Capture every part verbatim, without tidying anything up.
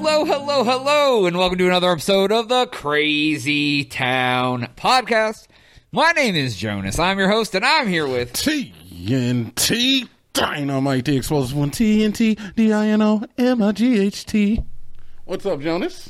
Hello, hello, hello, and welcome to another episode of the Crazy Town Podcast. My name is Jonas. I'm your host, and I'm here with T N T Dynamite, the explosive one. T N T D I N O M I G H T. What's up, Jonas?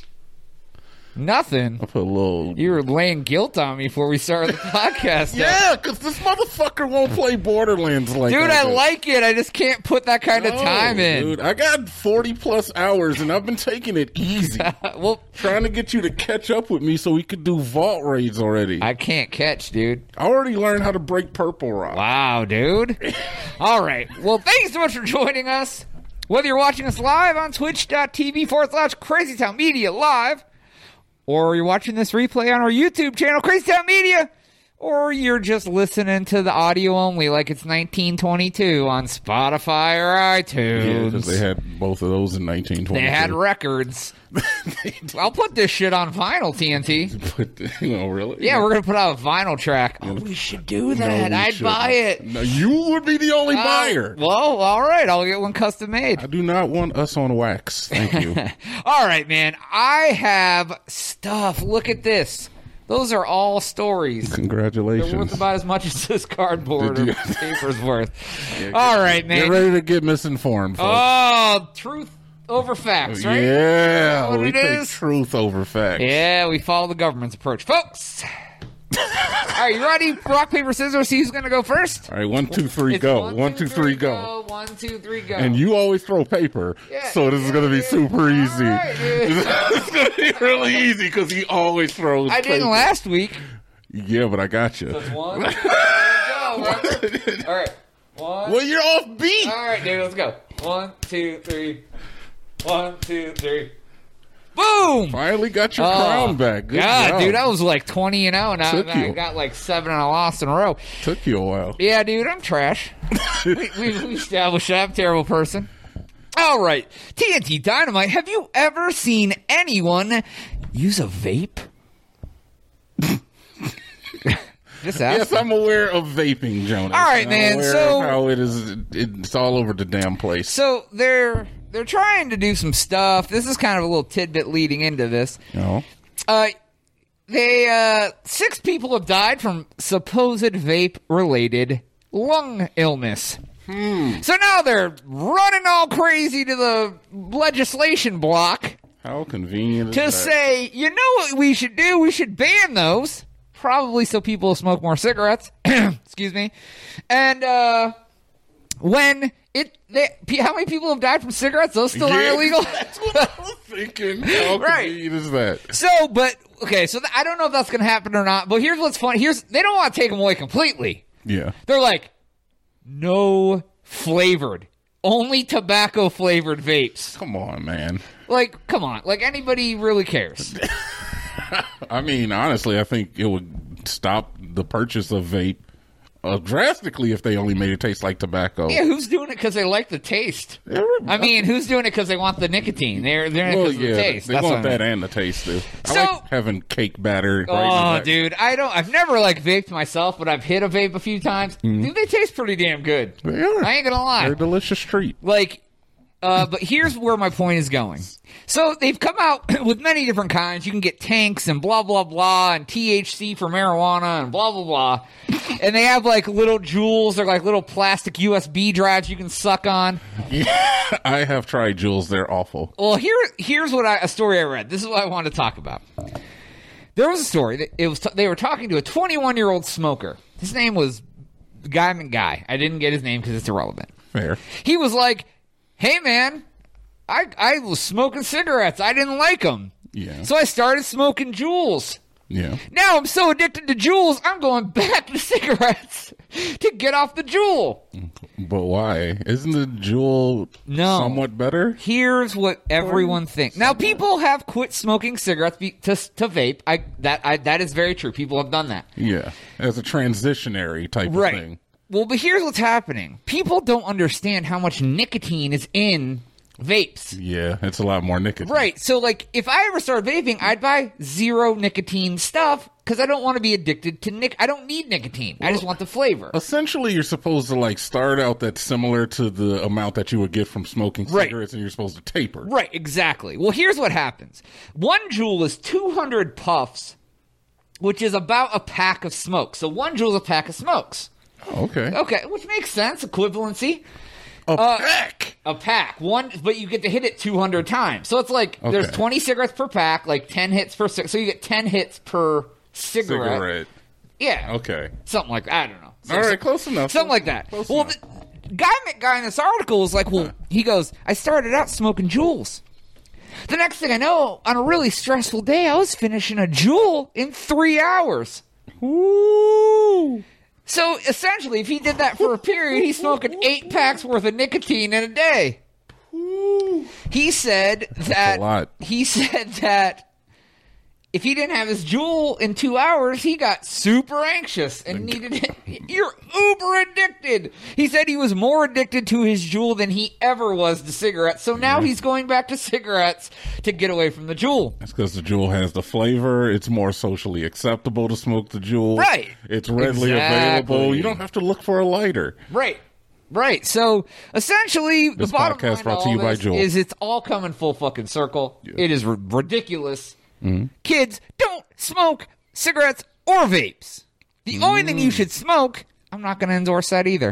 nothing. I put a little. You were laying guilt on me before we started the podcast. Yeah, because this motherfucker won't play Borderlands like Dude, that. I like it. I just can't put that kind of No, time in. Dude, I got forty plus hours, and I've been taking it easy. Well, Trying to get you to catch up with me so we could do vault raids already. I, I can't catch, dude. already learned how to break purple rock. Wow, dude. All right. Well, thank you so much for joining us. Whether you're watching us live on twitch.tv forward slash CrazyTown Media Live, or you're watching this replay on our YouTube channel, Crazy Town Media, or you're just listening to the audio only like it's nineteen twenty-two on Spotify or iTunes. Yeah, because they had both of those in nineteen twenty-two. They had records. I'll put this shit on vinyl, T N T. Oh, really? Yeah, we're going to put out a vinyl track. Oh, we should do that. No, we I'd shouldn't. buy it. No, you would be the only Uh, buyer. Well, all right. I'll get one custom made. I do not want us on wax. Thank you. All right, man. I have stuff. Look at this. Those are all stories. Congratulations. They're worth about as much as this cardboard Did or you- paper's worth. Yeah, All right, Get man. ready to get misinformed, folks. Oh, truth over facts, right? Yeah, what we it take is? truth over facts. Yeah, we follow the government's approach. Folks! All right, you ready? Rock, paper, scissors. See who's going to go first? All right, one, two, three, It's go. One, two, three, go. One, two, three, go. And you always throw paper, Yeah, so this is going to be yeah, super yeah. easy. All right, dude. It's going to be really easy because he always throws I didn't paper. last week. Yeah, but I got you. That's one. There we go. Remember? All right. One. Well, you're off beat. All right, dude, let's go. One, two, three. One, two, three. Boom! Finally got your Oh, crown back. Good God, job. dude, I was like twenty and oh, and I, Took I you. got like seven and I lost in a row. Took you a while. Yeah, dude, I'm trash. we, we, we established that. I'm a terrible person. All right, T N T Dynamite, have you ever seen anyone use a vape? Just ask. Yes, I'm aware of vaping, Jonas. All right, I'm man, aware so- of how it is, it's all over the damn place. So they're they're trying to do some stuff. This is kind of a little tidbit leading into this. No. Uh, they uh, six people have died from supposed vape-related lung illness. Hmm. So now they're running all crazy to the legislation block How convenient is to that? say, you know what we should do? We should ban those, probably so people smoke more cigarettes. Excuse me. And uh, when it, they, p- how many people have died from cigarettes? Those still Yeah, aren't illegal. That's what I was thinking. How Right. convenient is that? So, but okay, so th- I don't know if that's going to happen or not. But here's what's funny: here's they don't want to take them away completely. Yeah. They're like, no flavored, only tobacco flavored vapes. Come on, man. Like, come on, like anybody really cares? I mean, honestly, I think it would stop the purchase of vape uh, drastically if they only made it taste like tobacco. Yeah, who's doing it because they like the taste? I mean, who's doing it because they want the nicotine? They're they're doing it well, because yeah, of the they, taste. they That's want what I that mean. and the taste too. I So- like having cake batter. Right in Oh, that. dude, I don't. I've never like vaped myself, but I've hit a vape a few times. Dude, they taste pretty damn good. They are. I ain't gonna lie. They're a delicious treat. Like, uh, but here's where my point is going. So they've come out with many different kinds. You can get tanks and blah, blah, blah, and T H C for marijuana and blah, blah, blah. And they have like little jewels. They're like little plastic U S B drives you can suck on. Yeah, I have tried Juuls. They're awful. Well, here, here's what I, a story I read. This is what I wanted to talk about. There was a story that it was, t- they were talking to a twenty-one year old smoker. His name was Guy McGuy. I didn't get his name because it's irrelevant. Fair. He was like, hey, man, I, I was smoking cigarettes. I didn't like them. Yeah. So I started smoking Juuls. Yeah. Now I'm so addicted to Juuls, I'm going back to cigarettes to get off the Juul. But why? Isn't the Juul No. somewhat better? Here's what everyone thinks. Now, people have quit smoking cigarettes be, to, to vape. I that I, that is very true. People have done that. Yeah. As a transitionary type Right. of thing. Well, but here's what's happening. People don't understand how much nicotine is in vapes. Yeah, it's a lot more nicotine. Right. So, like, if I ever started vaping, I'd buy zero nicotine stuff because I don't want to be addicted to nic. I don't need nicotine. I just want the flavor. Essentially, you're supposed to like start out that's similar to the amount that you would get from smoking Right. cigarettes, and you're supposed to taper. Right, exactly. Well, here's what happens. One Juul is two hundred puffs, which is about a pack of smokes. So one Juul is a pack of smokes. Oh, okay. Okay, which makes sense. Equivalency. A Uh, pack. A pack. One, but you get to hit it two hundred times. So it's like Okay. there's twenty cigarettes per pack, like ten hits per cigarette. So you get ten hits per cigarette. Cigarette. Yeah. Okay. Something like I don't know. All right, close enough. Something like that. Close well, enough. the guy, guy in this article is like, well, he goes, I started out smoking Juuls. The next thing I know, on a really stressful day, I was finishing a Juul in three hours. Ooh. So essentially, if he did that for a period, he's smoking eight packs worth of nicotine in a day. Ooh. He said that a lot. he said that if he didn't have his Juul in two hours, he got super anxious and needed it. You're uber addicted. He said he was more addicted to his Juul than he ever was to cigarettes. So now he's going back to cigarettes to get away from the Juul. That's because the Juul has the flavor. It's more socially acceptable to smoke the Juul. Right. It's readily Exactly. available. You don't have to look for a lighter. Right. Right. So essentially, This the bottom podcast line brought of to you all by this Juul. is it's all coming full fucking circle. It is r- ridiculous. Mm-hmm. Kids, don't smoke cigarettes or vapes. The only thing Mm. you should smoke, I'm not going to endorse that either.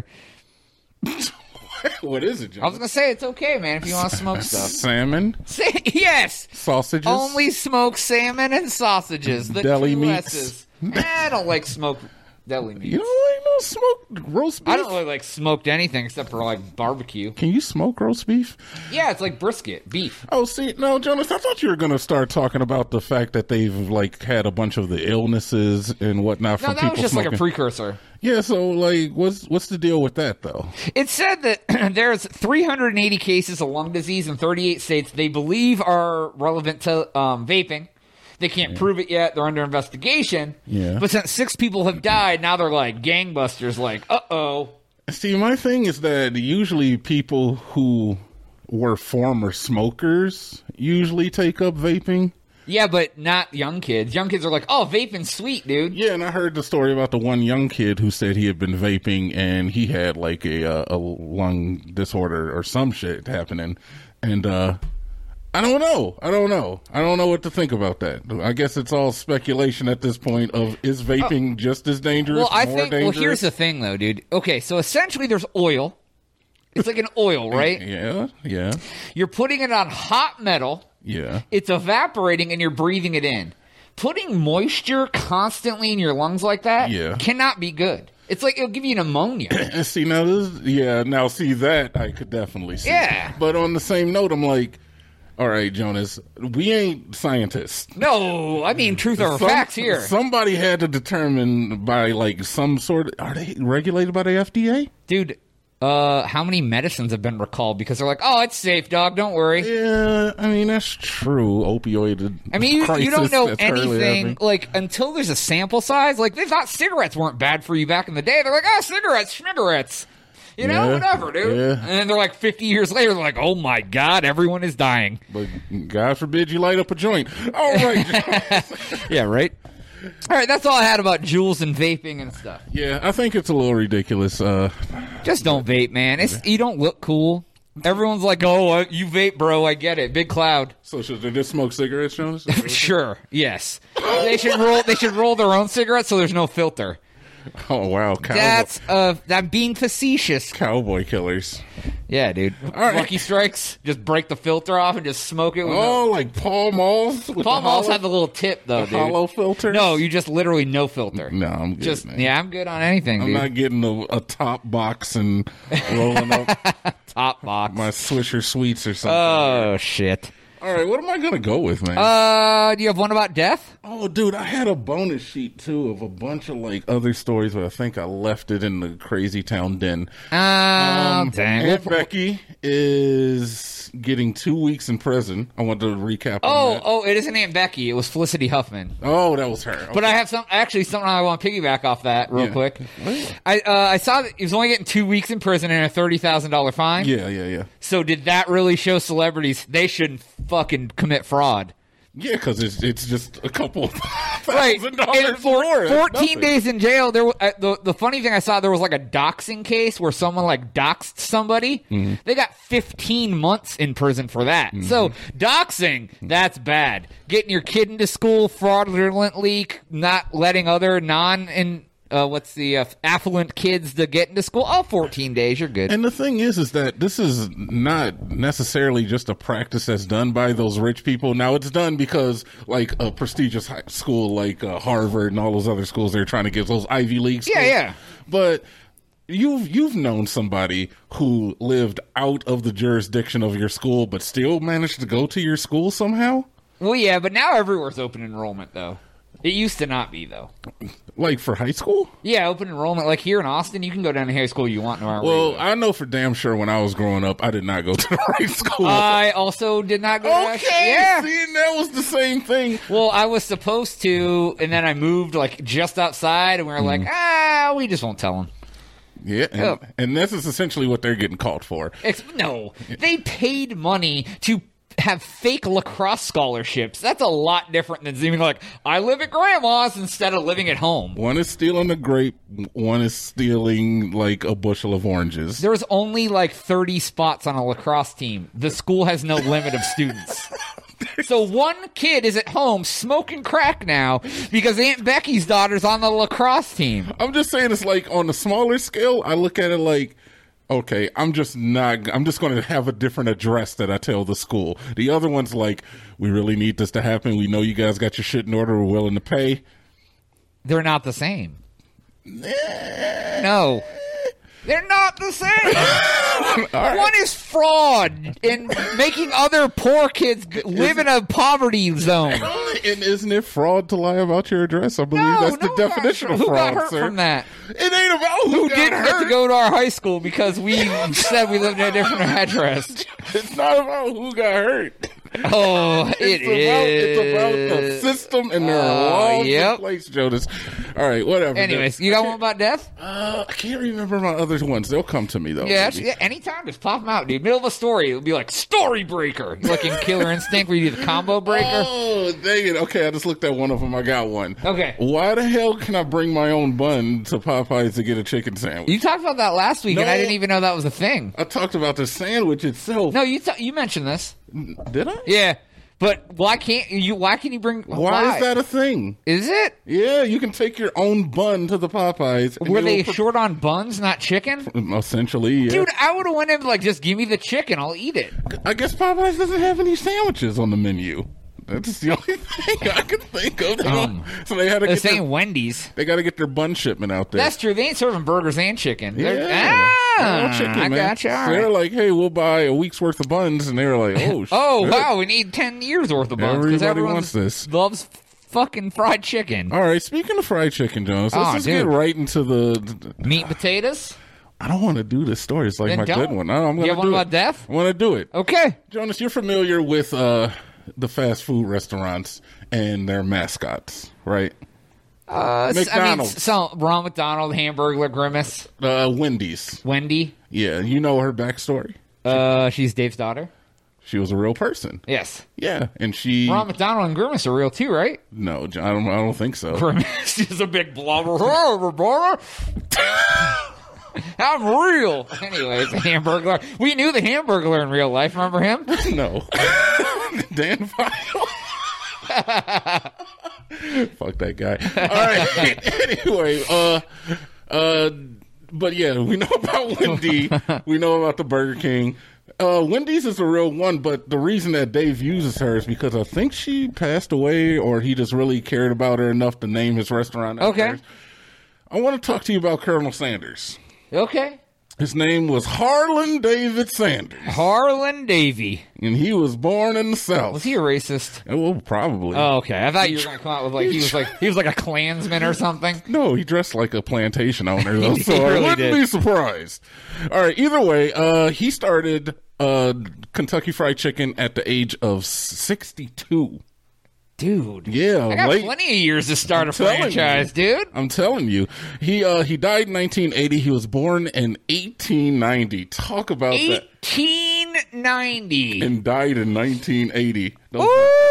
What is it, John? I was going to say it's okay, man, if you want to smoke stuff. Salmon, Say, yes. sausages. Only smoke salmon and sausages. The Deli two meats. S's. Eh, I don't like smoked deli meats. You don't like no smoked roast beef? I don't really like smoked anything except for like barbecue. Can you smoke roast beef? Yeah, it's like brisket, beef. Oh, see, no, Jonas, I thought you were going to start talking about the fact that they've, like, had a bunch of the illnesses and whatnot No, from that people was just smoking. like a precursor. Yeah, so, like, what's what's the deal with that, though? It said that there's three hundred eighty cases of lung disease in thirty-eight states they believe are relevant to um, vaping. They can't prove it yet. They're under investigation. Yeah. But since six people have died, now they're like gangbusters, like, uh-oh. See, my thing is that usually people who were former smokers usually take up vaping. Yeah, but not young kids. Young kids are like, oh, vaping's sweet, dude. Yeah, and I heard the story about the one young kid who said he had been vaping and he had like a uh, a lung disorder or some shit happening, and uh, I don't know. I don't know. I don't know what to think about that. I guess it's all speculation at this point. Of is vaping just as dangerous? Well, I more think, dangerous? well, here's the thing, though, dude. Okay, so essentially there's oil. It's like an oil, right? Yeah, yeah, You're putting it on hot metal. yeah. It's evaporating and you're breathing it in. Putting moisture constantly in your lungs like that Yeah. cannot be good. It's like it'll give you pneumonia. And see now this, yeah. Now see that I could definitely see. Yeah. But on the same note, I'm like, all right, Jonas, we ain't scientists. No, I mean truth over Some- facts here. Somebody had to determine by like some sort of, are they regulated by the F D A? Dude, uh, how many medicines have been recalled because they're like, oh, it's safe, dog, don't worry. Yeah, I mean that's true. Opioid. I mean, you, you don't crisis know that's currently anything, happening. like, until there's a sample size. Like, they thought cigarettes weren't bad for you back in the day. They're like, oh, cigarettes, schmigarettes. You know, Yeah, whatever, dude. yeah. And then they're like, fifty years later, they're like, oh my God, everyone is dying. But God forbid you light up a joint. All right. Yeah, right? All right, that's all I had about Juuls and vaping and stuff. Yeah, I think it's a little ridiculous. Uh, Just don't vape, man. It's You don't look cool. Everyone's like, oh, uh, you vape, bro. I get it. Big cloud. so should they just smoke cigarettes, Jonas? Sure, yes. They should roll. They should roll their own cigarettes so there's no filter. Oh wow, cowboy, That's uh, I'm being facetious. cowboy killers. Yeah, dude. right. Lucky Strikes. Just break the filter off and just smoke it. With Oh, like Paul Malls. With no... Paul the Malls hollow- have the little tip though, the dude. hollow filter. No, you just literally no filter. no, I'm good. Just man. yeah, I'm good on anything, I'm dude. not getting a, a top box and rolling up Top box. my Swisher Sweets or something. Oh shit. All right, what am I gonna go with, man? Uh, do you have one about death? oh, dude, I had a bonus sheet too of a bunch of like other stories, but I think I left it in the Crazy Town den. Um, dang. Aunt Becky is getting two weeks in prison. I want to recap. Oh, on that. oh, it isn't Aunt Becky. It was Felicity Huffman. oh, that was her. But I have some actually something I want to piggyback off that real Yeah. quick. I uh, I saw that he was only getting two weeks in prison and a thirty thousand dollar fine. yeah, yeah, yeah. So did that really show celebrities they shouldn't fucking commit fraud? Yeah, because it's it's just a couple Right. thousand dollars And for more. That's fourteen nothing. days in jail, there. wa- Uh, the the funny thing I saw, there was like a doxing case where someone like doxed somebody. Mm-hmm. They got fifteen months in prison for that. So doxing, that's bad. Getting your kid into school fraudulently, not letting other non in uh, what's the uh, affluent kids to get into school. Oh, fourteen days, you're good. And the thing is, is that this is not necessarily just a practice that's done by those rich people. Now, it's done because, like, a prestigious high school like uh, Harvard and all those other schools, they're trying to get those Ivy League schools. Yeah, yeah. But you've you've known somebody who lived out of the jurisdiction of your school, but still managed to go to your school somehow. Well, yeah, but now everywhere's open enrollment, though. It used to not be, though. Like for high school? Yeah, open enrollment. Like here in Austin, you can go down to high school you want. No matter where you Well, live. I know for damn sure when I was growing up, I did not go to the right school. I also did not go to that. okay, Yeah. see, that was the same thing. Well, I was supposed to, and then I moved like just outside, and we were like, ah, we just won't tell them. Yeah, and, Oh. and this is essentially what they're getting caught for. It's, no, they paid money to have fake lacrosse scholarships. That's a lot different than being like, I live at grandma's instead of living at home. One is stealing a grape, one is stealing like a bushel of oranges. There's only like thirty spots on a lacrosse team. The school has no limit of students. So one kid is at home smoking crack now because Aunt Becky's daughter's on the lacrosse team. I'm just saying, it's like on a smaller scale, I look at it like, okay, I'm just not, I'm just going to have a different address that I tell the school. The other one's like, we really need this to happen. We know you guys got your shit in order. We're willing to pay. They're not the same. No. They're not the same. right. One is fraud and making other poor kids g- live in a poverty zone. And isn't it fraud to lie about your address? I believe No, that's no the definition one of got, fraud, who got hurt sir. from that? It ain't about who, Who got didn't hurt. get to go to our high school because we said we lived in a different address. It's not about who got hurt. Oh, it It's about, is. it's about the system, and there are Uh, laws yep. in place, Jonas. All right, whatever. Anyways, you got one about death? Uh, I can't remember my other ones. They'll come to me, though. Yeah, maybe. yeah, anytime. Just pop them out, dude. Middle of a story, it'll be like Story Breaker. You like in Killer Instinct where you do the combo breaker? Oh, dang it. Okay, I just looked at one of them. I got one. Okay. Why the hell can I bring my own bun to Popeyes to get a chicken sandwich? You talked about that last week, and I No. didn't even know that was a thing. I talked about the sandwich itself. No, you t- you mentioned this. Did I? Yeah, but why can't you? Why can you bring? Why, is that a thing? Is it? Yeah, you can take your own bun to the Popeyes. and Were they will pr- short on buns, not chicken? Essentially, yeah. Dude, I would have went in like, just give me the chicken, I'll eat it. I guess Popeyes doesn't have any sandwiches on the menu. That's the only thing I can think of. They don't- so they had to The get same their, Wendy's. they got to get their bun shipment out there. That's true. They ain't serving burgers and chicken. They're- yeah. Ah, All chicken, I man. gotcha. All So they're right. like, hey, we'll buy a week's worth of buns, and they were like, oh, Oh shit. wow, we need ten years worth of buns because Everybody everyone wants this. loves fucking fried chicken. All right, speaking of fried chicken, Jones, let's Oh, just dude. get right into the. Meat potatoes. I don't want to do this story. It's like Then my don't. good one. No, I'm You going have to one do about it. death? I want to do it. Okay. Jonas, you're familiar with uh, the fast food restaurants and their mascots, right? Uh, s- I mean, McDonald's. so Ronald McDonald, Hamburglar, Grimace, Uh, Wendy's. Wendy. Yeah, you know her backstory. Uh, she's Dave's daughter. She was a real person. Yes. Yeah, and she. Ronald McDonald and Grimace are real too, right? No, I don't. I don't think so. Grimace is a big blubber. Oh, Roberta. I'm real. Anyways, the Hamburglar. We knew the Hamburglar in real life. Remember him? No. Dan File. Fuck that guy. All right. Anyway, uh, uh, but yeah, we know about Wendy. We know about the Burger King. Uh, Wendy's is a real one, but the reason that Dave uses her is because I think she passed away, or he just really cared about her enough to name his restaurant after Okay. her. I want to talk to you about Colonel Sanders. Okay. His name was Harlan David Sanders, Harlan Davy. and he was born in the South. Was he a racist? Well, probably. Oh, okay. I thought you were going to come out with like he was like he was like a Klansman or something. No, he dressed like a plantation owner, though, He so I really wouldn't did. be surprised. All right, either way, uh, he started uh, Kentucky Fried Chicken at the age of sixty-two. Dude. Yeah, I got late- plenty of years to start a telling franchise, dude. I'm telling you. He uh, he died in nineteen eighty. He was born in eighteen ninety. Talk about that. eighteen ninety. And died in nineteen eighty. Those Ooh.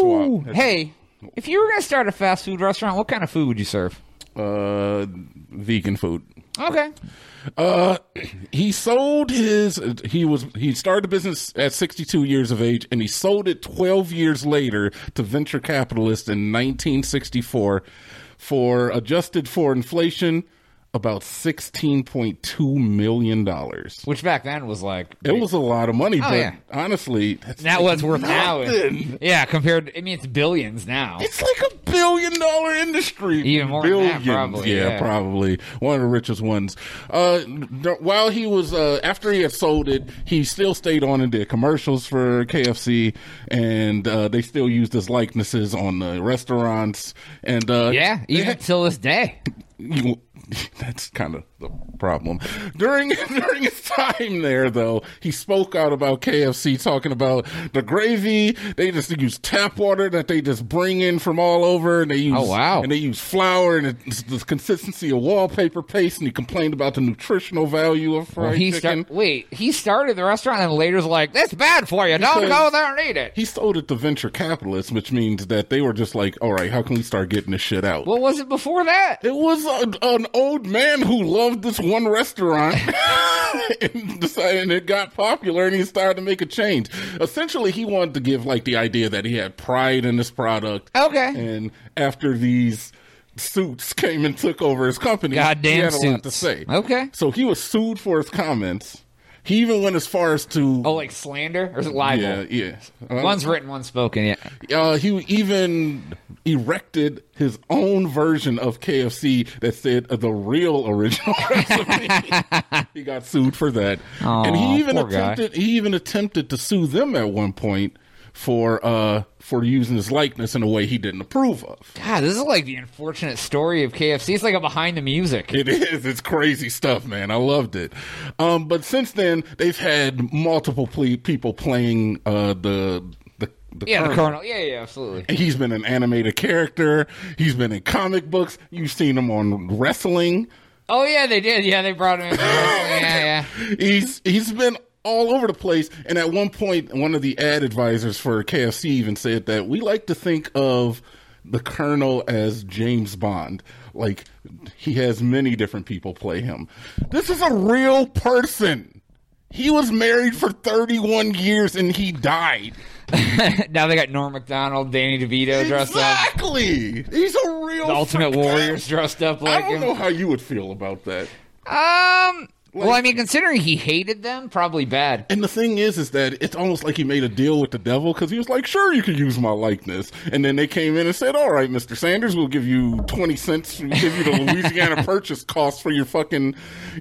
swap. Hey, if you were going to start a fast food restaurant, what kind of food would you serve? Uh, vegan food. Okay. Uh, he sold his. He was he started a business at sixty-two years of age, and he sold it twelve years later to venture capitalists in nineteen sixty-four for, adjusted for inflation, about sixteen point two million dollars. Which back then was like... It was a lot of money, Oh, but yeah. honestly... That's That like was worth nothing. now. Yeah, compared... I mean, it's billions now. It's like a billion dollar industry. Even more than Billions. that, probably, Yeah, yeah. probably. One of the richest ones. Uh, th- while he was, uh, after he had sold it, he still stayed on and did commercials for K F C, and uh, they still used his likenesses on the restaurants. And uh, Yeah, they even had- till this day. you, that's kind of the problem. During during his time there, though, he spoke out about K F C, talking about the gravy. They just use tap water that they just bring in from all over, and they use Oh, wow. and they use flour, and it's the consistency of wallpaper paste. And he complained about the nutritional value of fried Well, he chicken. start, wait, he started the restaurant and later's like, that's bad for you. Don't Because- go there and eat it. He sold it to venture capitalists, which means that they were just like, all right, how can we start getting this shit out? What was it before that? It was a, an old man who loved this one restaurant and decided and it got popular and he started to make a change. Essentially, he wanted to give like the idea that he had pride in this product. Okay. And after these suits came and took over his company, Goddamn he had a lot to suits. say. Okay. So he was sued for his comments. He even went as far as to... Oh, like slander? Or is it libel? yeah, yeah. Uh, One's written, one's spoken, yeah. uh, he even erected his own version of K F C that said uh, the real original recipe. He got sued for that, Aw, and he even poor guy. attempted. He even attempted to sue them at one point for uh for using his likeness in a way he didn't approve of. God, this is like the unfortunate story of K F C. It's like a behind the music. It is. It's crazy stuff, man. I loved it. Um, but since then, they've had multiple ple- people playing uh, the the, the yeah, the Colonel. Colonel. Yeah, yeah, absolutely. And he's been an animated character. He's been in comic books. You've seen him on wrestling. Oh, yeah, they did. Yeah, they brought him in. yeah, yeah. He's he's been all over the place. And at one point, one of the ad advisors for K F C even said that we like to think of the Colonel as James Bond. Like, he has many different people play him. This is a real person. He was married for thirty-one years and he died. Now they got Norm Macdonald, Danny DeVito dressed up. Exactly. He's a real The Ultimate freaking- Warriors dressed up I like don't him. know how you would feel about that. Um, well, I mean, considering he hated them, probably bad. And the thing is, is that it's almost like he made a deal with the devil because he was like, sure, you can use my likeness. And then they came in and said, all right, Mister Sanders, we'll give you twenty cents. We'll give you the Louisiana purchase cost for your fucking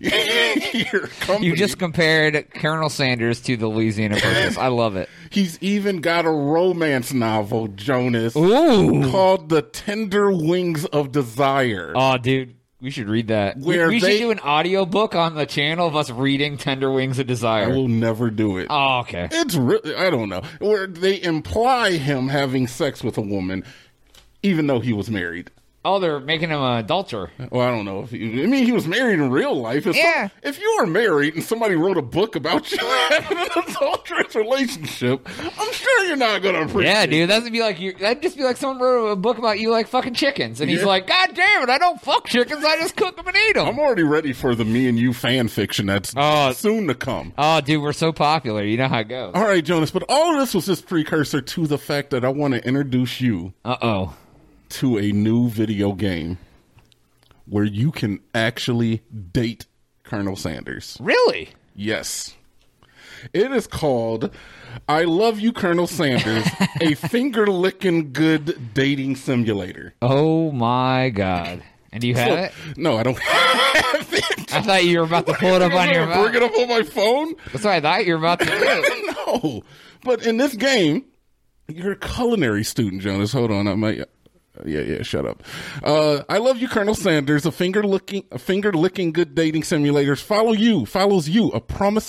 your company. You just compared Colonel Sanders to the Louisiana Purchase. I love it. He's even got a romance novel, Jonas, Ooh. called The Tender Wings of Desire. Oh, dude. We should read that. We- Where we they- should do an audiobook on the channel of us reading Tender Wings of I Desire. will never do it. Oh, okay. It's really, I don't know, where they imply him having sex with a woman, even though he was married. Oh, they're making him an adulterer. Well, I don't know if he, I mean, he was married in real life. If, some- Yeah. if you were married and somebody wrote a book about you having an adulterous relationship, I'm sure you're not going to appreciate Yeah, it. dude. That'd be like you. That'd just be like someone wrote a book about you like fucking chickens, and he's Yeah. like, "God damn it, I don't fuck chickens. I just cook them and eat them." I'm already ready for the me and you fan fiction that's Oh. soon to come. Oh, dude, we're so popular. You know how it goes. All right, Jonas, but all of this was just precursor to the fact that I want to introduce you Uh oh. to a new video game where you can actually date Colonel Sanders. Really? Yes. It is called I Love You, Colonel Sanders, a finger-licking good dating simulator. Oh my god. And do you have it? No, I don't have it. I thought you were about to pull it up on your I'm gonna bring mouth. it up on my phone. That's what I thought you were about to do. No. But in this game, you're a culinary student, Jonas. Hold on. I might... Yeah, yeah, shut up. Uh, I Love You, Colonel Sanders, a finger licking, a finger licking good dating simulator follow you, follows you, a promising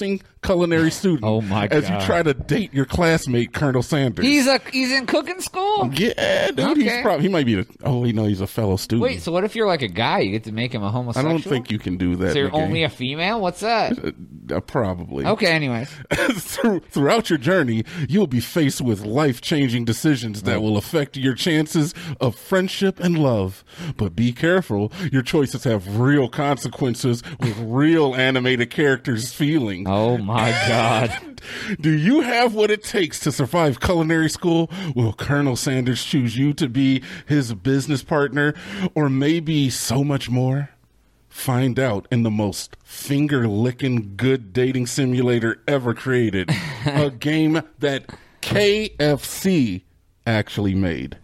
culinary student. Oh, my As God. you try to date your classmate, Colonel Sanders. He's a he's in cooking school. yeah, dude. Okay. He's probably he might be. The, oh, wait, no, he's a fellow student. Wait, so what if you're like a guy? You get to make him a I homosexual? don't think you can do that. So you're in the game. only a female? What's that? Uh, probably. Okay, anyways. Through, throughout your journey, you'll be faced with life-changing decisions that will affect your chances of friendship and love. But be careful, your choices have real consequences with real animated characters' feeling. Oh my God. Do you have what it takes to survive culinary school? Will Colonel Sanders choose you to be his business partner? Or maybe so much more? Find out in the most finger-licking good dating simulator ever created. A game that K F C actually made.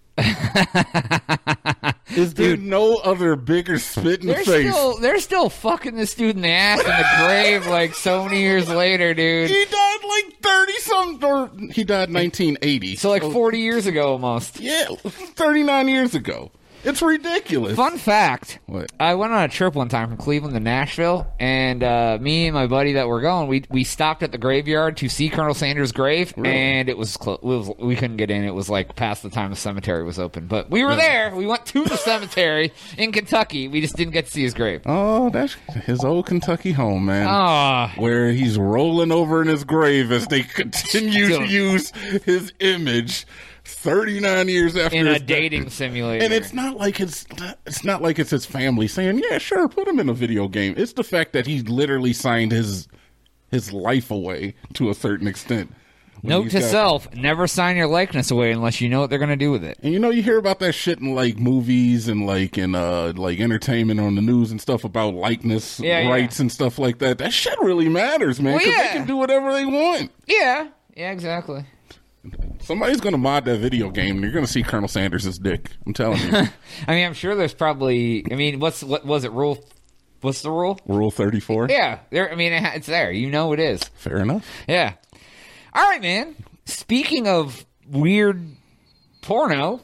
Is there Dude. no other bigger spit in the They're face? still they're still fucking this dude in the ass in the grave like so many years later, dude. He died like thirty something, or he died nineteen eighty. So like forty years ago almost. Yeah, thirty-nine years ago. It's ridiculous. Fun fact. What? I went on a trip one time from Cleveland to Nashville, and uh, me and my buddy that were going, we we stopped at the graveyard to see Colonel Sanders' grave, Really? and it was, clo- it was we couldn't get in. It was like past the time the cemetery was open, but we were Yeah. there. We went to the cemetery in Kentucky. We just didn't get to see his grave. Oh, that's his old Kentucky home, man. Ah, Where he's rolling over in his grave as they continue Still- to use his image thirty-nine years after in his a death. dating simulator. And it's not like it's it's not like it's his family saying, "Yeah, sure, put him in a video game." It's the fact that he literally signed his his life away to a certain extent. When Note he's to got- self: never sign your likeness away unless you know what they're going to do with it. And you know, you hear about that shit in like movies and like in uh like entertainment on the news and stuff about likeness Yeah, yeah. rights and stuff like that. That shit really matters, man. Well, 'cause yeah. they can do whatever they want. Yeah, yeah, exactly. Somebody's gonna mod that video game, and you're gonna see Colonel Sanders' dick. I'm telling you. I mean, I'm sure there's probably. I mean, what's what was it? Rule? What's the rule? Rule thirty-four. Yeah, there. I mean, it, ha- it's there. You know it is. Fair enough. Yeah. All right, man. Speaking of weird porno,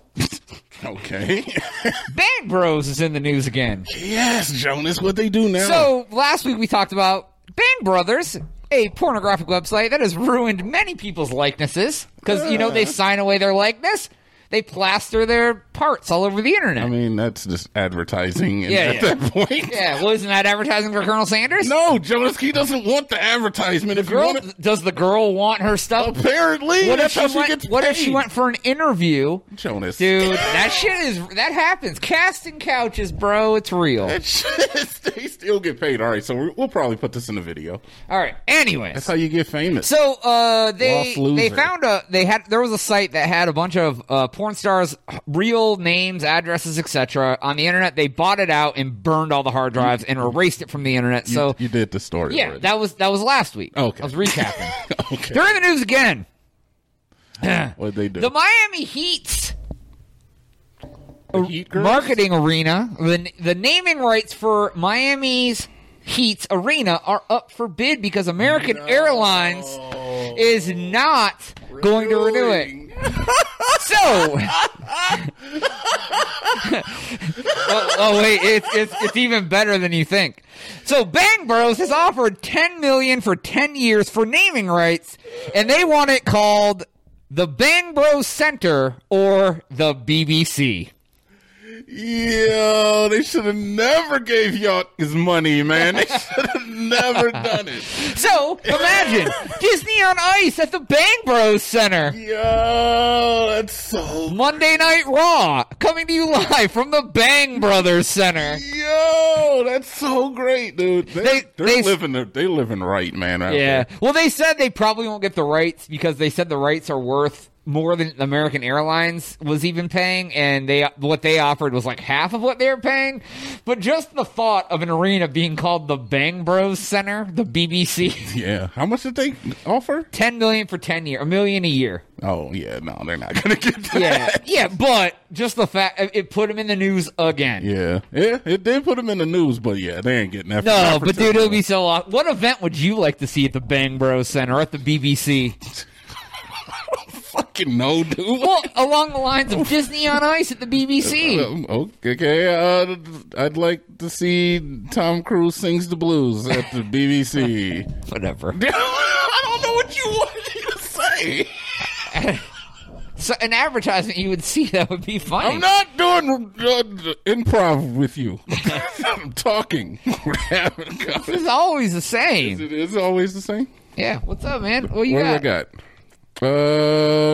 Okay. Bang Bros is in the news again. Yes, Jonas. What they do now? So last week we talked about Bang Brothers, a pornographic website that has ruined many people's likenesses because you know they sign away their likeness. They plaster their parts all over the internet. I mean, that's just advertising. And Yeah, at yeah. that point. yeah, well, isn't that advertising for Colonel Sanders? No, Jonas, he doesn't want the advertisement. If you Girl, want it, does the girl want her stuff? apparently, What if that's she how she went? gets What if she paid. went for an interview? Jonas, Dude, that shit is that happens. Casting couches, bro. It's real. That shit, they still get paid. All right, so we're, we'll probably put this in a video. All right. Anyways, That's how you get famous. so uh, they Lost loser. they found a they had there was a site that had a bunch of uh, porn stars' real names, addresses, et cetera on the internet. They bought it out and burned all the hard drives and erased it from the internet. you, so you did the story. yeah, already. that was that was last week. Okay. I was recapping. Okay. They're in the news again. What'd they do? The Miami Heat's The Heat girls? marketing arena, the, the naming rights for Miami's Heat's arena are up for bid because American Airlines is not going to renew it. So, oh, oh wait, it's, it's it's even better than you think. So Bang Bros has offered ten million for ten years for naming rights, and they want it called the Bang Bros Center or the B B C. Yo, they should have never gave y'all his money, man. They should have never done it. So imagine Disney on Ice at the Bang Bros Center. Yo, that's so. Monday Night Raw coming to you live from the Bang Brothers Center. Yo, that's so great, dude. They, They- they're they- living. the- They living right, man. out Yeah. there. Well, they said they probably won't get the rights because they said the rights are worth more than American Airlines was even paying, and they what they offered was like half of what they were paying. But just the thought of an arena being called the Bang Bros Center, the B B C, Yeah. How much did they offer? ten million for ten years, a million a year. Oh yeah, no, they're not gonna get that. Yeah, yeah. But just the fact it put them in the news again. Yeah, yeah, it did put them in the news, but yeah, they ain't getting that. No, not for but ten dude, it'll million. be so awesome. What event would you like to see at the Bang Bros Center or at the B B C? Fuck fucking know, dude. Well, along the lines of Disney on Ice at the B B C. Um, okay, uh, I'd like to see Tom Cruise sings the blues at the B B C. Whatever. I don't know what you want me to say. So an advertisement you would see that would be funny. I'm not doing uh, improv with you. I'm talking. It's always the same. It is always the same. Yeah. What's up, man? What you what got? do I got? Uh,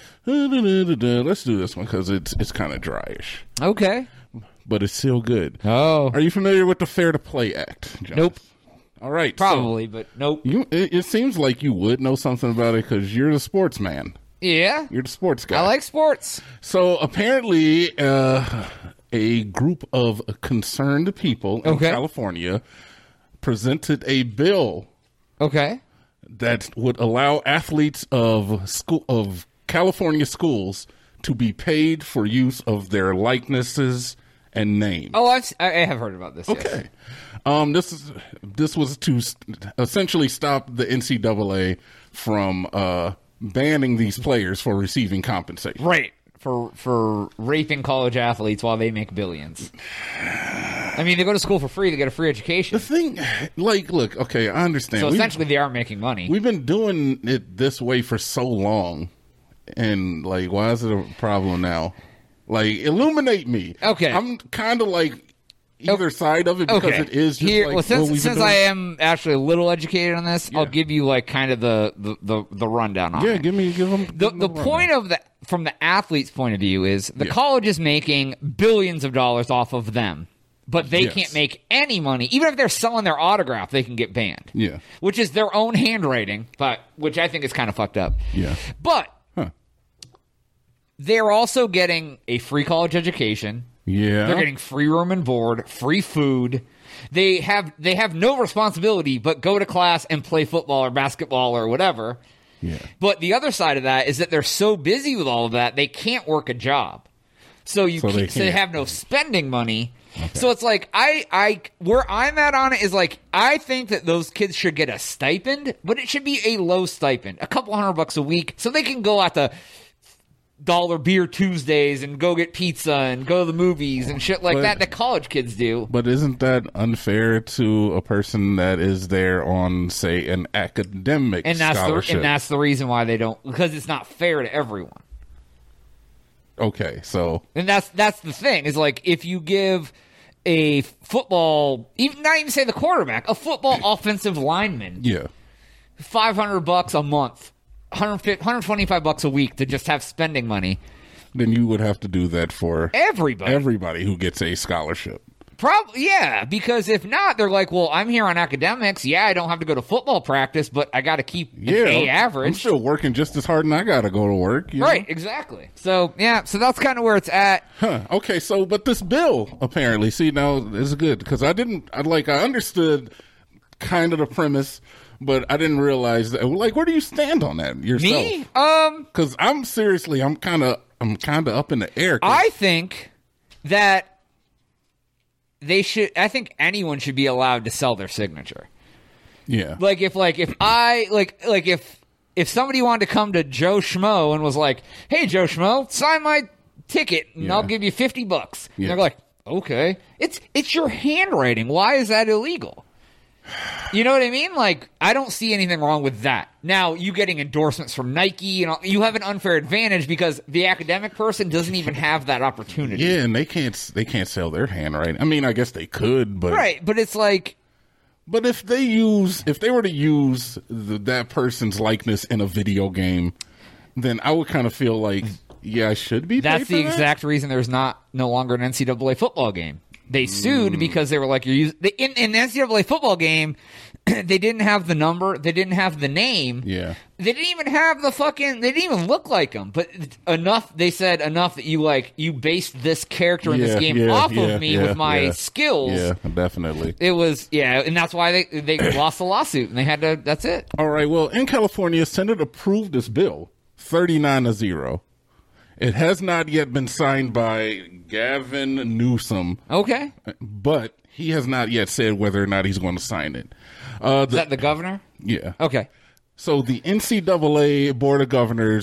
let's do this one because it's it's kind of dryish, Okay. but it's still good. Oh. Are you familiar with the Fair to Play Act, John? Nope. All right, Probably, so but nope. you. It, it seems like you would know something about it because you're the sports man. Yeah. You're the sports guy. I like sports. So apparently, uh, a group of concerned people in Okay. California presented a bill Okay. that would allow athletes of school of California schools to be paid for use of their likenesses and names. Oh, I've, I have heard about this. yes. Okay. Um, this is this was to st- essentially stop the N C double A from uh, banning these players for receiving compensation. Right. For for raping college athletes while they make billions. I mean, they go to school for free. They get a free education. The thing, like, look, okay, I understand. So We've- essentially, they are making money. We've been doing it this way for so long, and like, why is it a problem now? Like, illuminate me. Okay. I'm kind of like either side of it because Okay. it is just Here, like well, since what we've since been I doing. am actually a little educated on this, I'll Yeah. give you like kind of the the, the, the rundown on yeah, it. give me, give them The the point of the from the athlete's point of view is the Yeah. college is making billions of dollars off of them, but they Yes. can't make any money. Even if they're selling their autograph, they can get banned. Yeah. which is their own handwriting, but which I think is kind of fucked up. Yeah. But Huh. they're also getting a free college education. Yeah, They're getting free room and board, free food. They have they have no responsibility but go to class and play football or basketball or whatever. yeah. But the other side of that is that they're so busy with all of that they can't work a job. So you So they can't, so they can't. have no spending money. So it's like I I where I'm at on it is like I think that those kids should get a stipend, but it should be a low stipend, a couple hundred bucks a week, so they can go out to Dollar Beer Tuesdays and go get pizza and go to the movies and shit like But- that that college kids do. But isn't that unfair to a person that is there on, say, an academic And that's the scholarship? and that's the reason why they don't, because it's not fair to everyone. Okay, so And that's that's the thing is like if you give a football, even not even say the quarterback, a football offensive lineman, yeah, five hundred bucks a month, one hundred fifty, one hundred twenty-five bucks a week to just have spending money. then you would have to do that for Everybody, everybody who gets a scholarship. probably yeah. Because if not, they're like, well, I'm here on academics. Yeah, I don't have to go to football practice, but I got to keep an Yeah, A I'm average. still working just as hard, and I gotta go to work. You know? Right, exactly. So yeah, so that's kind of where it's at. Huh. Okay, so but this bill apparently, see now this is good because I didn't I like I understood kind of the premise, but I didn't realize that. Like, where do you stand on that yourself? Me, um, Because I'm seriously, I'm kind of I'm kind of up in the air. 'cause- I think that they should. I think anyone should be allowed to sell their signature. yeah, Like if, like if I like, like if if somebody wanted to come to Joe Schmo and was like, "Hey, Joe Schmo, sign my ticket and Yeah. I'll give you fifty bucks," and Yeah. they're like, "Okay, it's it's your handwriting. Why is that illegal?" You know what I mean? Like, I don't see anything wrong with that. Now, you getting endorsements from Nike, and all, you have an unfair advantage because the academic person doesn't even have that opportunity. yeah, and they can't they can't sell their handwriting. I mean, I guess they could, but Right, but it's like, But if they use, if they were to use the, that person's likeness in a video game, then I would kind of feel like, yeah, I should be. that's paid for the that? exact reason there's not no longer an N C double A football game. They sued because they were like, you're using, in, in the N C double A football game, they didn't have the number, they didn't have the name. Yeah. They didn't even have the fucking, they didn't even look like them. But enough, they said enough that you like, you based this character in this Yeah, game yeah, off yeah, of me yeah, with my yeah. skills. Yeah, definitely. It was, yeah, and that's why they they lost the lawsuit and they had to, that's it. All right. Well, in California, Senate approved this bill, thirty-nine to zero. It has not yet been signed by Gavin Newsom, Okay. but he has not yet said whether or not he's going to sign it. Uh, Is the, that the governor? yeah. Okay. So the N C double A Board of Governors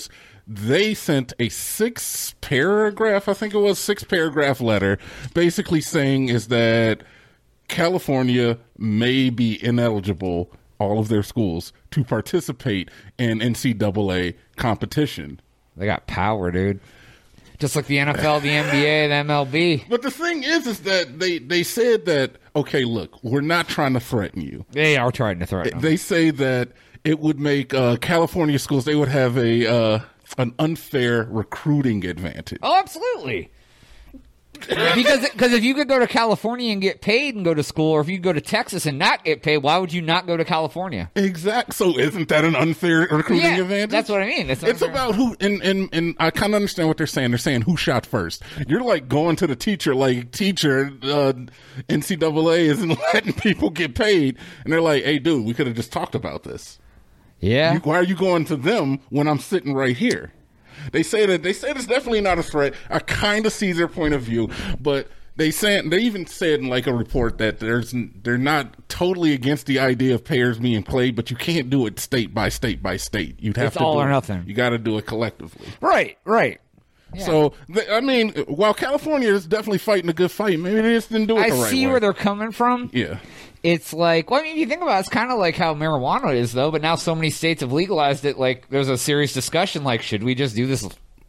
they sent a six paragraph, I think it was six paragraph letter, basically saying is that California may be ineligible, all of their schools, to participate in N C double A competition. They got power, dude. Just like the N F L, the N B A, the M L B. But the thing is, is that they, they said that, okay, look, we're not trying to threaten you. They are trying to threaten them. They say that it would make uh, California schools, they would have a uh, an unfair recruiting advantage. Oh, absolutely. Because because if you could go to California and get paid and go to school, or if you go to Texas and not get paid, why would you not go to California? Exactly. So isn't that an unfair recruiting yeah, advantage? That's what I mean. It's, it's about who, and, and, and I kind of understand what they're saying. They're saying who shot first. You're like going to the teacher, like, teacher, uh, N C double A isn't letting people get paid. And they're like, hey, dude, we could have just talked about this. Yeah. You, why are you going to them when I'm sitting right here? They say that they said it's definitely not a threat. I kind of see their point of view, but they said they even said in like a report that there's they're not totally against the idea of payers being played, but you can't do it state by state by state. You'd have it's to all do or it, nothing. You got to do it collectively. Right, right. Yeah. So I mean, while California is definitely fighting a good fight, maybe they just didn't do it I the right way. see where they're coming from. Yeah. It's like, well, I mean, if you think about it, it's kind of like how marijuana is, though, but now so many states have legalized it, like, there's a serious discussion, like, should we just do this?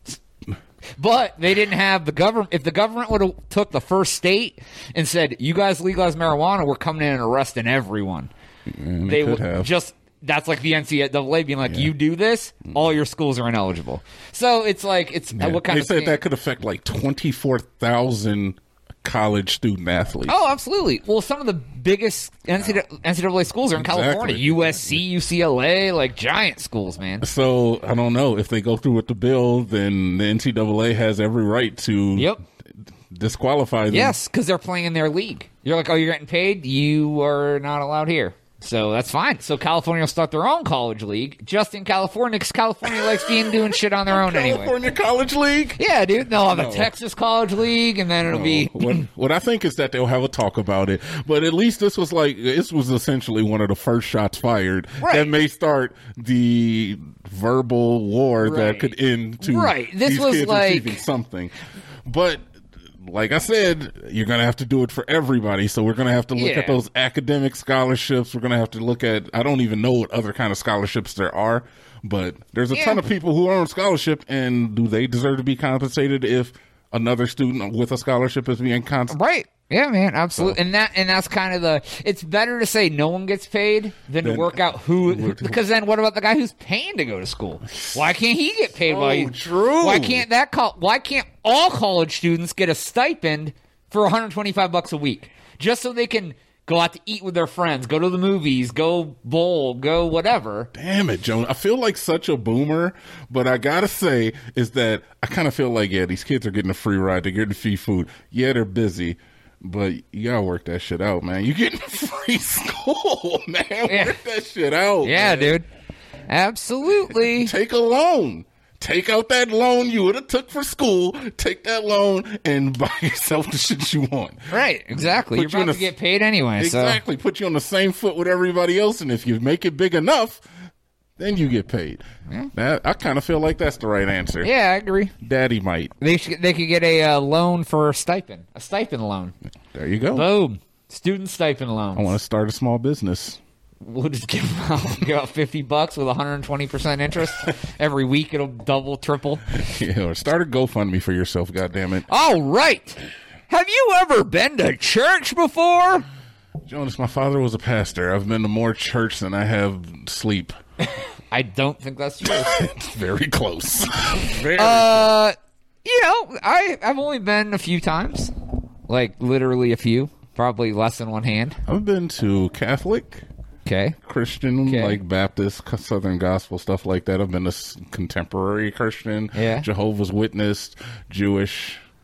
But they didn't have the government. If the government would have took the first state and said, you guys legalize marijuana, we're coming in and arresting everyone. And they they could would have. just, that's like the N C double A being like, Yeah. you do this, all your schools are ineligible. So it's like, it's Yeah. what kind they of said thing? that could affect like twenty-four thousand college student athletes. Oh, absolutely. Well, some of the biggest N C double A schools are in Exactly. California. U S C, U C L A, like giant schools, man. So I don't know if they go through with the bill, then the N C double A has every right to Yep. disqualify them. Yes, because they're playing in their league. You're like, oh, you're getting paid? You are not allowed here. So that's fine. So California will start their own college league just in California because California likes being doing shit on their own anyway. California College League. Yeah, dude. They'll have No. a Texas College League, and then it'll No. be. what, what I think is that they'll have a talk about it, but at least this was like this was essentially one of the first shots fired Right. that may start the verbal war that Right. could end to Right. This these was kids like- receiving something. But like I said, you're going to have to do it for everybody. So we're going to have to look Yeah. at those academic scholarships. We're going to have to look at, I don't even know what other kind of scholarships there are, but there's a Yeah. ton of people who are on scholarship, and do they deserve to be compensated if another student with a scholarship is being compensated? Right. Yeah, man, absolutely. So- And that and that's kind of the it's better to say no one gets paid than to Then- work out who because then what about the guy who's paying to go to school? Why can't he get paid while Oh, he true. Why can't that col- why can't all college students get a stipend for one hundred twenty-five bucks a week just so they can go out to eat with their friends, go to the movies, go bowl, go whatever. Damn it, Joan. I feel like such a boomer, but I gotta say is that I kind of feel like, yeah, these kids are getting a free ride. They're getting free food. Yeah, they're busy, but you gotta work that shit out, man. You getting free school, man. Yeah. Work that shit out. Yeah, man. dude. Absolutely. Take a loan. Take out that loan you would have took for school. Take that loan and buy yourself the shit you want. Right, exactly. Put You're you in about a- to get paid anyway, so Exactly. Put you on the same foot with everybody else, and if you make it big enough, then you get paid. Yeah. That, I kind of feel like that's the right answer. yeah, I agree. Daddy might. They should, they could get a uh, loan for a stipend, a stipend loan. There you go. Boom, student stipend loans. I want to start a small business. We'll just give out, give out fifty bucks with one hundred twenty percent interest every week. It'll double, triple. Yeah, or start a GoFundMe for yourself, goddammit. All right. Have you ever been to church before? Jonas, my father was a pastor. I've been to more church than I have sleep. I don't think that's true. It's very close. Very uh, you know, I I've only been a few times, like literally a few, probably less than one hand. I've been to Catholic, Okay. Christian, Okay. like Baptist, Southern Gospel, stuff like that. I've been to s- contemporary Christian, Yeah. Jehovah's Witness, Jewish,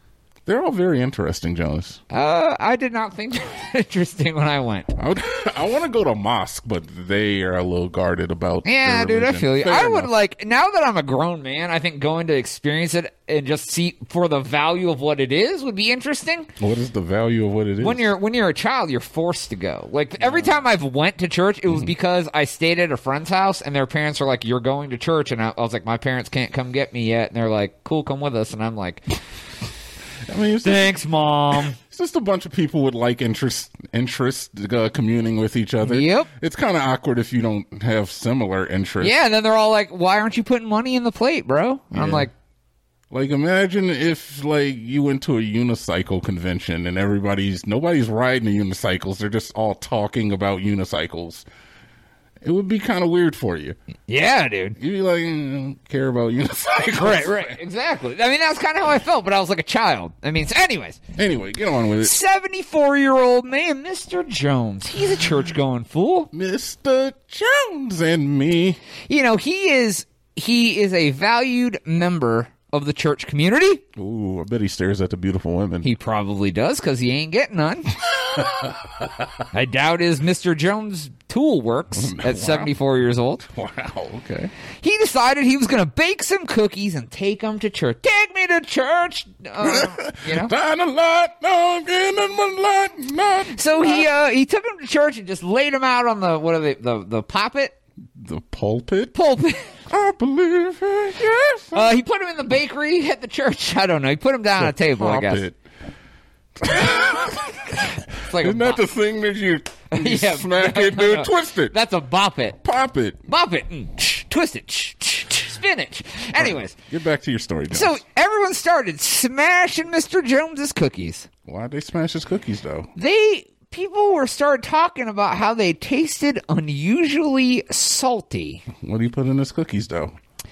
They're all very interesting, Jonas. Uh, I did not think they were interesting when I went. I, would, I want to go to mosque, but they are a little guarded about. Yeah, dude, I feel you. Fair I enough. would like, now that I'm a grown man, I think going to experience it and just see for the value of what it is would be interesting. What is the value of what it is? When you're when you're a child, you're forced to go. Like every time I've went to church, it was because I stayed at a friend's house and their parents were like, "You're going to church," and I, I was like, "My parents can't come get me yet," and they're like, "Cool, come with us," and I'm like, I mean, it's "Thanks, mom." It's just a bunch of people with like interest, interest uh, communing with each other. Yep. It's kind of awkward if you don't have similar interests. Yeah, and then they're all like, "Why aren't you putting money in the plate, bro?" And I'm Yeah. like, Like, imagine if, like, you went to a unicycle convention and everybody's, nobody's riding the unicycles. They're just all talking about unicycles. It would be kind of weird for you. "Yeah, dude." You'd be like, mm, I don't care about unicycles. Right, right, exactly. I mean, that's kind of how I felt, but I was like a child. I mean, so anyways, Anyway, get on with it. seventy-four-year-old man, Mister Jones. He's a church-going fool. Mister Jones and me. You know, he is he is a valued member of the church community. Ooh, I bet he stares at the beautiful women. He probably does because he ain't getting none. I doubt his Mister Jones tool works at Wow. seventy-four years old. Wow, okay. He decided he was going to bake some cookies and take them to church. Take me to church, uh, you know. Down a lot, no, again, and one lot, not. So he uh, he took them to church and just laid them out on the what are they the the poppet The pulpit? pulpit. I believe it, yes. Uh, he put them in the bakery at the church. I don't know. He put them down on a table. I guess. Pulpit. It's like a Isn't that bop- the thing that you, you Yeah, smack no, it, no, dude? no. Twist it. That's a bop it. Pop it. Bop it. Mm, tsh, twist it. Tsh, tsh, tsh, spin it. Anyways, Get back to your story, Jones. so everyone started smashing Mister Jones's cookies. Why'd they smash his cookies, though? They people were started talking about how they tasted unusually salty. What do you put in his cookies, though?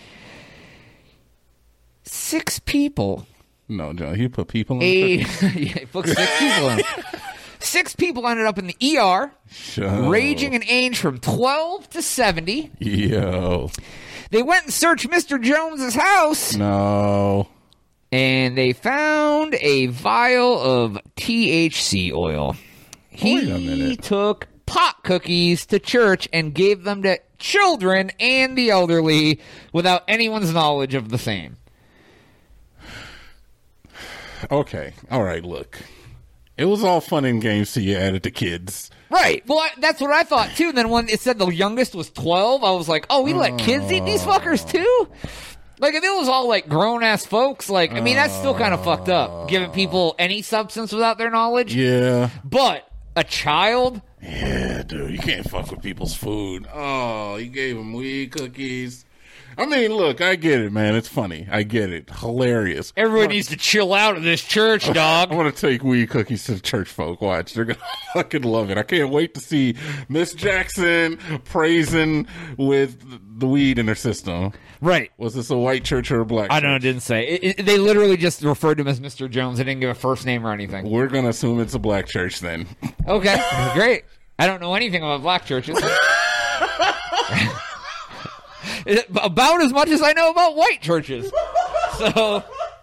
Six people. No, John, he put people in A, the cookies. yeah, he put six people in. Six people ended up in the E R, Shut ranging in age from twelve to seventy. Yo. They went and searched Mister Jones's house, No. and they found a vial of T H C oil. Wait a He minute. took pot cookies to church and gave them to children and the elderly without anyone's knowledge of the same. Okay. All right, look. It was all fun and games till you added the kids. Right. Well, I, that's what I thought, too. And then when it said the youngest was twelve, I was like, oh, we let kids eat these fuckers, too? Like, if it was all, like, grown-ass folks, like, I mean, that's still kind of fucked up, giving people any substance without their knowledge. Yeah. But a child? Yeah, dude, you can't fuck with people's food. Oh, you gave them weed cookies. I mean, look, I get it, man. It's funny. I get it. Hilarious. Everyone needs to chill out of this church, dog. I want to take weed cookies to the church folk. Watch. They're going to fucking love it. I can't wait to see Miss Jackson praising with the weed in her system. Right. Was this a white church or a black I church? don't know, it didn't say. It, it, they literally just referred to him as Mister Jones. They didn't give a first name or anything. We're going to assume it's a black church then. Okay, great. I don't know anything about black churches. It- about as much as I know about white churches. So,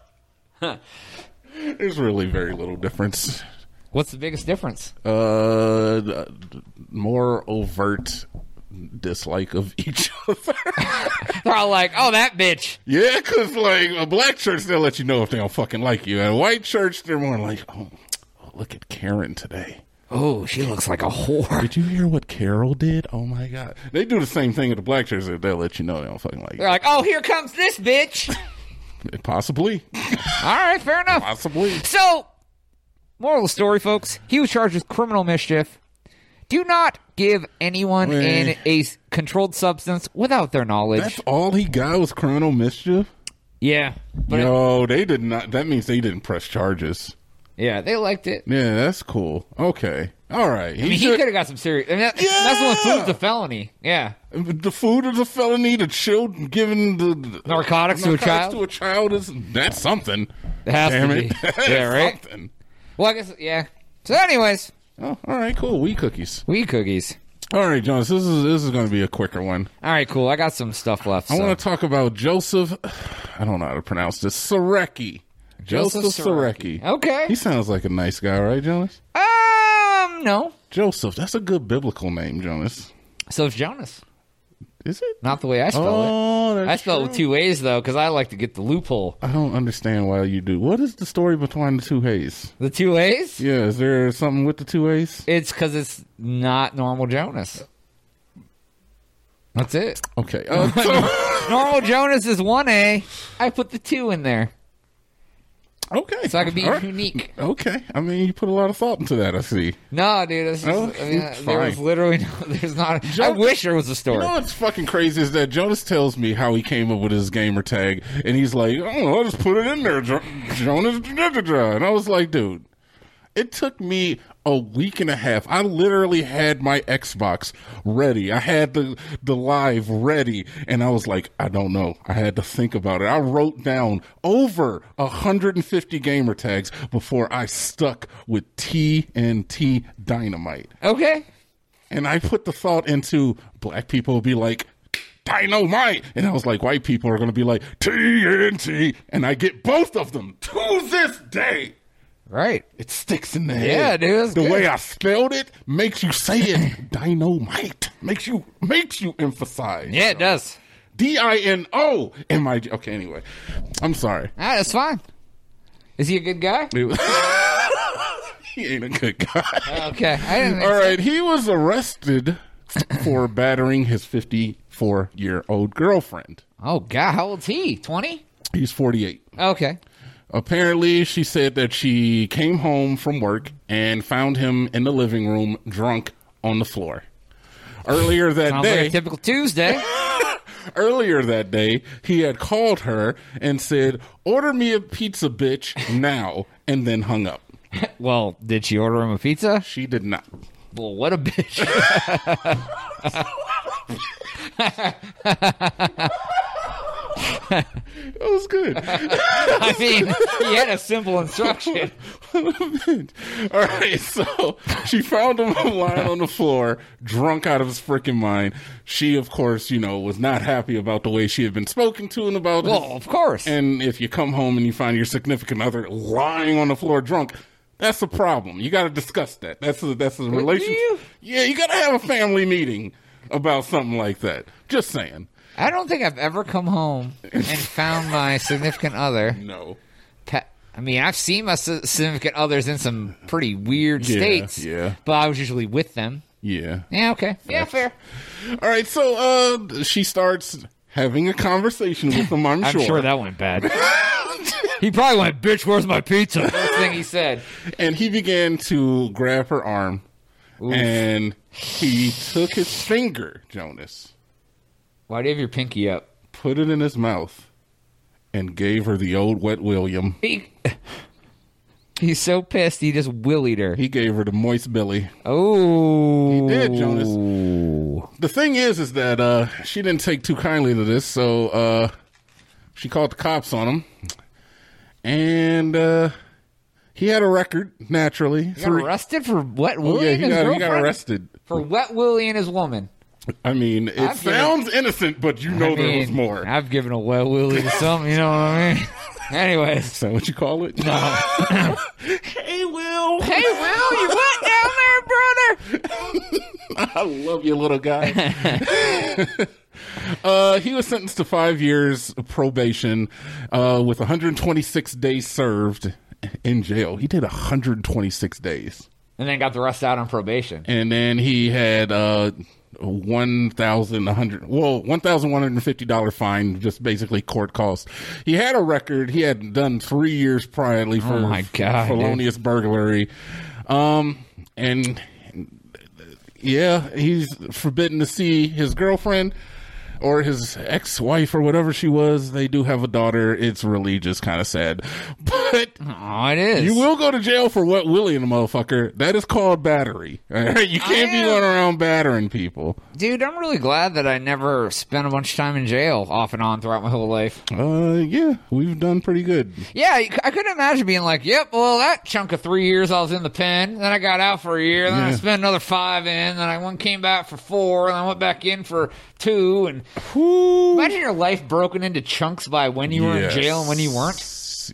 There's really very little difference. what's the biggest difference? Uh, more overt dislike of each other. They're all like, oh, that bitch. Yeah, because, like, a black church, they'll let you know if they don't fucking like you. And a white church, they're more like, oh, look at Karen today. Oh, she looks like a whore. Did you hear what Carol did? Oh, my God. They do the same thing at the black church. They'll let you know they don't fucking like They're you. like, oh, here comes this bitch. Possibly. All right, fair enough. Possibly. So, moral of the story, folks. He was charged with criminal mischief. Do not give anyone Man. in a s- controlled substance without their knowledge. That's all he got was criminal mischief? yeah. But it- No, they did not. That means they didn't press charges. yeah, they liked it. Yeah, that's cool. Okay. All right. I mean, he should- could have got some serious. I mean, that, that's when Yeah! food's a felony. Yeah. The food is a felony. The children giving the, the Narcotics to a child? to a child is that's something. It has Damn to it. be. That's Yeah, right? Something. Well, I guess, yeah. So, anyways, Oh, all right, cool. Weed cookies. weed cookies. All right, Jonas. This is this is going to be a quicker one. All right, cool. I got some stuff left. I so. want to talk about Joseph. I don't know how to pronounce this. Sareki. Joseph Sorecki. Okay. He sounds like a nice guy, right, Jonas? Um, no. Joseph. That's a good biblical name, Jonas. So it's Jonas. Is it? Not the way I spell oh, it. That's I spell true. it with two A's, though, because I like to get the loophole. I don't understand why you do. What is the story behind the two A's? The two A's? Yeah, is there something with the two A's? It's because it's not normal Jonas. That's it. Okay. Uh, so, Normal Jonas is one A. I put the two in there. okay. So I could be All right. unique. Okay. I mean, you put a lot of thought into that, I see. No, dude. It's just, Oh, I mean, it's there was fine. literally no, there's not. Jo- I wish there was a story. You know what's fucking crazy is that Jonas tells me how he came up with his gamer tag, and he's like, oh, I'll just put it in there, jo- Jonas. And I was like, dude, it took me a week and a half. I literally had my Xbox ready. I had the the live ready, and I was like, I don't know. I had to think about it. I wrote down over one hundred fifty gamer tags before I stuck with T N T Dynamite. Okay. And I put the thought into black people will be like, Dynamite. And I was like, white people are going to be like, T N T. And I get both of them to this day. Right. It sticks in the head. Yeah, dude. That's The good. way I spelled it makes you say it. Dynamite. Makes you makes you emphasize. Yeah, it does. D I N O M I G. Okay, anyway. I'm sorry. Ah, that's fine. Is he a good guy? It was- he ain't a good guy. Okay. I didn't think All so. right, he was arrested for battering his fifty-four-year-old girlfriend. Oh, God. How old's he? twenty? He's forty-eight. Okay. Apparently, she said that she came home from work and found him in the living room drunk on the floor. Earlier that Sounds like day, a typical Tuesday. earlier that day, he had called her and said, "Order me a pizza, bitch, now," and then hung up. Well, did she order him a pizza? She did not. Well, what a bitch. It was good. I mean, he had a simple instruction. All right, so she found him lying on the floor, drunk out of his freaking mind. She, of course, you know, was not happy about the way she had been spoken to and about Well, his- of course. And if you come home and you find your significant other lying on the floor drunk, that's a problem. You got to discuss that. That's a, that's a relationship. you? Yeah, you got to have a family meeting about something like that. Just saying. I don't think I've ever come home and found my significant other. No. Pe- I mean, I've seen my si- significant others in some pretty weird Yeah, states. yeah. But I was usually with them. Yeah. Yeah, okay. Yeah, fair. All right, so uh, she starts having a conversation with him, I'm, I'm sure. sure that went bad. He probably went, bitch, where's my pizza? First thing he said. And he began to grab her arm, and he took his finger, Jonas, Why do you have your pinky up? put it in his mouth, and gave her the old wet William. He, he's so pissed he just willied her. He gave her the moist Billy. Oh. He did, Jonas. The thing is, is that uh, she didn't take too kindly to this, so uh, she called the cops on him. And uh, he had a record, naturally. He got arrested for wet Oh, Willie yeah, and he his got, he girlfriend? got arrested. For wet Willie and his woman. I mean, it I've given- sounds innocent, but you know I there was mean, more. I've given a wet Willie to some, you know what I mean? Anyways. Is that what you call it? No. Hey, Will. Hey, Will, you went down there, brother? I love you, little guy. uh, he was sentenced to five years of probation uh, with one hundred twenty-six days served in jail. He did one hundred twenty-six days. And then got the rest out on probation. And then he had uh, one thousand one hundred well one thousand one hundred fifty dollars fine, just basically court costs. He had a record. He had done three years priorly for Oh my God, felonious burglary. Um, and yeah, he's forbidden to see his girlfriend or his ex-wife or whatever she was. They do have a daughter. It's really just kind of sad. But Oh, it is. you will go to jail for wet Willie and the motherfucker. That is called battery. All right? You can't I be am- going around battering people. Dude, I'm really glad that I never spent a bunch of time in jail off and on throughout my whole life. Uh, yeah, we've done pretty good. Yeah, I couldn't imagine being like, yep, well, that chunk of three years I was in the pen, then I got out for a year, then I Yeah. spent another five in, then I went came back for four, and I went back in for two, and Whew. imagine your life broken into chunks by when you were in Yes. jail and when you weren't. Yes,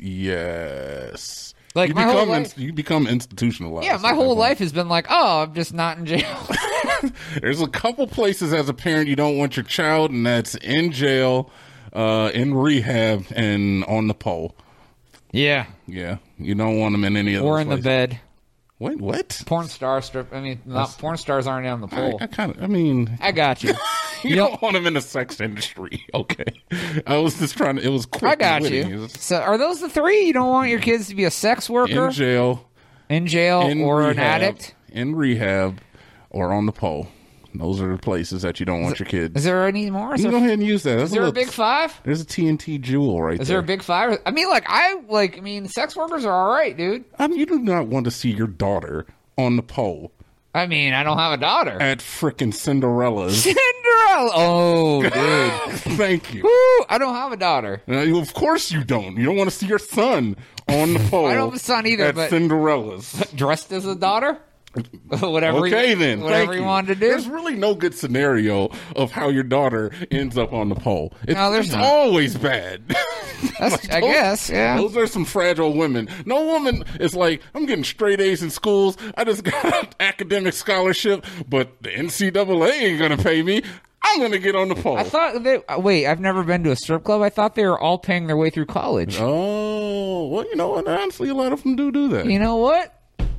yes. Like you my become whole life, inst- you become institutionalized. yeah, my whole life has been like, oh, I'm just not in jail. There's a couple places as a parent you don't want your child, and that's in jail, uh, in rehab, and on the pole. Yeah, Yeah, you don't want them in any of those or in places. the bed. Wait, what? Porn star strip. I mean, not, porn stars aren't on the pole. I, I kind of. I mean, I got you. you don't want them in the sex industry. Okay, I was just trying to. It was quick. I got and witty. you. It was So, are those the three? You don't want your kids to be a sex worker, in jail, in jail, in or rehab, an addict? in rehab, or on the pole. Those are the places that you don't want your kids. Is there any more? Is You there, go ahead and use that. That's is there a little- big five? There's a T N T jewel right Is there. there a big five? I mean, like I like. I mean, sex workers are all right, dude. I mean, you do not want to see your daughter on the pole I mean, I don't have a daughter. at frickin' Cinderella's. Cinderella. Oh, dude. Thank you. Woo, I don't have a daughter. Now, you- of course you don't. You don't want to see your son on the pole. I don't have a son either, at but- Cinderella's. Dressed as a daughter. whatever. Okay, he, then. Whatever Thank he you. wanted to do. There's really no good scenario of how your daughter ends up on the pole. It's, No, there's it's not. always bad. That's, Like, I those- guess. Yeah. Those are some fragile women. No woman is like, I'm getting straight A's in schools. I just got an academic scholarship, but the N C double A ain't going to pay me. I'm going to get on the pole. I thought they. uh, Wait, I've never been to a strip club. I thought they were all paying their way through college. Oh, well, you know what? Honestly, a lot of them do do that. You know what?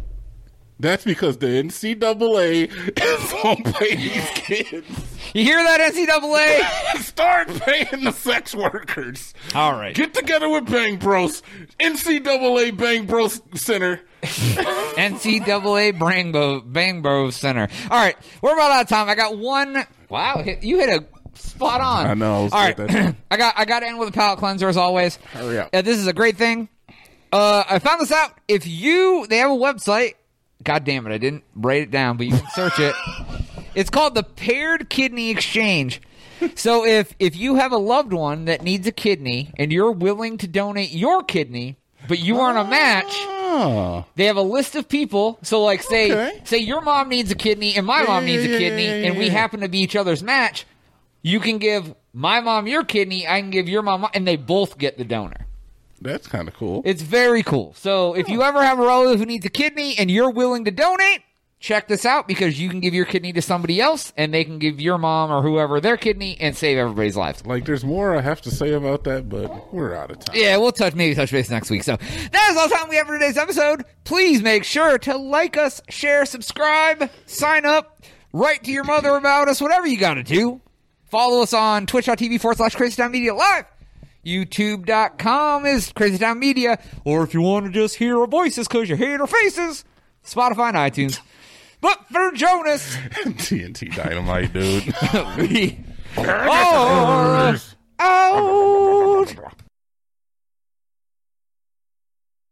That's because the N C double A won't pay these kids. You hear that, N C double A? Start paying the sex workers. All right. Get together with Bang Bros. N C double A Bang Bros Center. N C double A Bang Bro, Bang Bro Center. All right, we're about out of time. I got one. Wow, hit, you hit a spot on. I know, I was All right, good at that. I got I got to end with a palate cleanser as always. Hurry up. Uh, this is a great thing. Uh, I found this out. If you, they have a website. God damn it, I didn't write it down, but you can search it. It's called the Paired Kidney Exchange. So if if you have a loved one that needs a kidney and you're willing to donate your kidney, but you aren't a match, Oh. they have a list of people. So like say Okay. say your mom needs a kidney and my Yeah, mom yeah, needs a yeah, kidney yeah, yeah, and we yeah. happen to be each other's match. You can give my mom your kidney, I can give your mom mine, and they both get the donor. That's kind of cool. It's very cool. So if you ever have a relative who needs a kidney and you're willing to donate, check this out because you can give your kidney to somebody else and they can give your mom or whoever their kidney and save everybody's lives. Like, there's more I have to say about that, but we're out of time. Yeah, we'll touch maybe touch base next week. So that is all the time we have for today's episode. Please make sure to like us, share, subscribe, sign up, write to your mother about us, whatever you got to do. Follow us on twitch.tv forward slash Crazy Town Media Live. YouTube dot com is Crazy Town Media. Or if you want to just hear our voices because you hate our faces, Spotify and iTunes. But for Jonas, T N T Dynamite, dude. we are